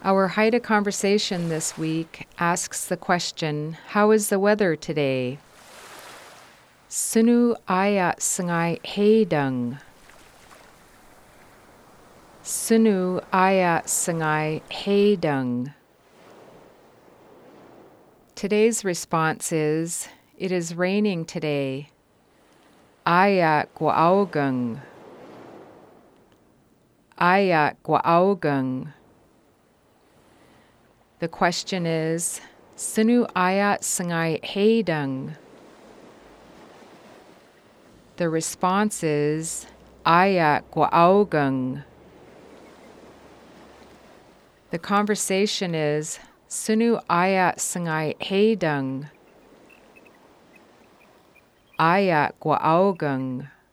Our Haida conversation this week asks the question, how is the weather today? Sunu aya sangai heidung. Sunu aya sangai heidung. Today's response is, it is raining today. Aya guaugung. Aya guaugung. The question is, Sunu aya sangai heidung. The response is, aya guaugung. The conversation is, Sunu aya sangai heidung. Aya guaugung.